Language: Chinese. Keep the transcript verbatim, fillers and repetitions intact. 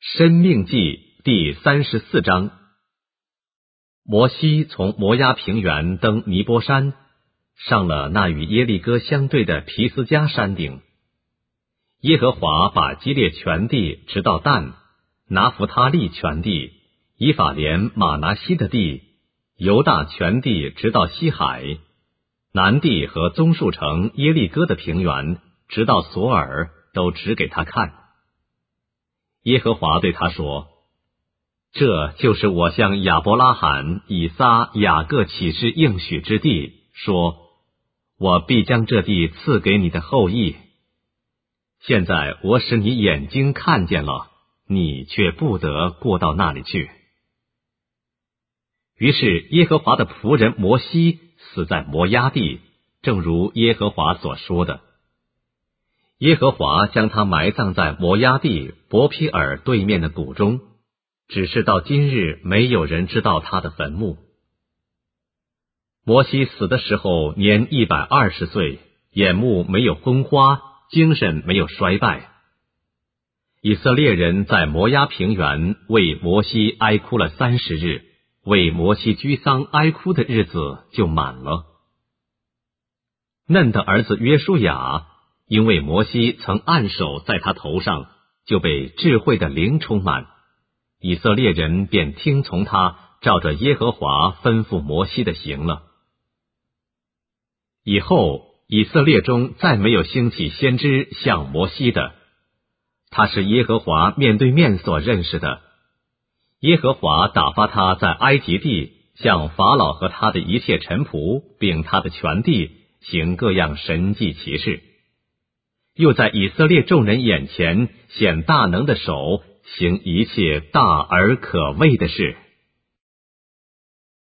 申命记第三十四章。摩西从摩押平原登尼波山，上了那与耶利哥相对的皮斯加山顶。耶和华把基列全地直到但，拿弗他利全地，以法莲马拿西的地，犹大全地直到西海，南地和棕树城耶利哥的平原，直到索尔，都指给他看。耶和华对他说：这就是我向亚伯拉罕、以撒、雅各起誓应许之地，说我必将这地赐给你的后裔。现在我使你眼睛看见了，你却不得过到那里去。于是耶和华的仆人摩西死在摩押地，正如耶和华所说的。耶和华将他埋葬在摩押地伯毗尔对面的谷中，只是到今日没有人知道他的坟墓。摩西死的时候年一百二十岁，眼目没有昏花，精神没有衰败。以色列人在摩押平原为摩西哀哭了三十日，为摩西居丧哀哭的日子就满了。嫩的儿子约书亚，因为摩西曾按手在他头上，就被智慧的灵充满，以色列人便听从他，照着耶和华吩咐摩西的行了。以后以色列中再没有兴起先知像摩西的，他是耶和华面对面所认识的。耶和华打发他在埃及地，向法老和他的一切臣仆，并他的全地行各样神迹奇事，又在以色列众人眼前显大能的手，行一切大而可畏的事。